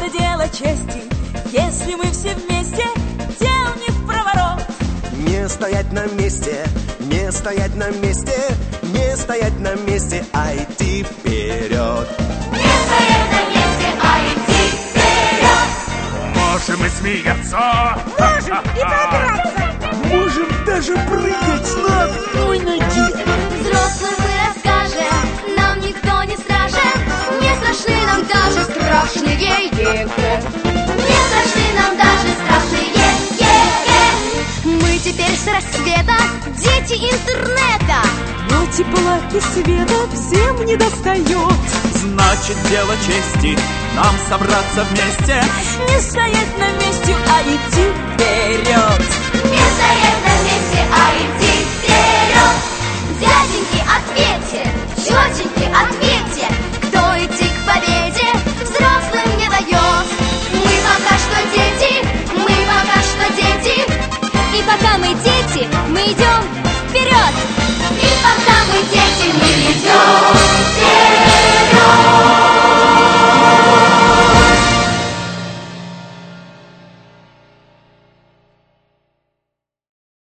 это дело чести, если мы все вместе, дел не в проворот. Не стоять на месте, не стоять на месте, не стоять на месте, а идти вперед. Не стоять на месте, а идти вперед. Можем и смеяться, можем и подраться, можем даже прыгать на одной ноге. Взрослым мы расскажем, нам никто не страшен, не страшны нам даже страшные игры. Не страшны нам даже страшные Мы теперь с рассвета дети интернета, но тепла и света всем не достает. Значит, дело чести нам собраться вместе, не стоять на месте, а идти вперед. Не стоять на месте, а идти вперед. Дяденьки, ответьте, тетеньки, ответьте, кто идти к победе взрослым не дает. Мы пока что дети, мы пока что дети, и пока мы дети, мы идем вперед.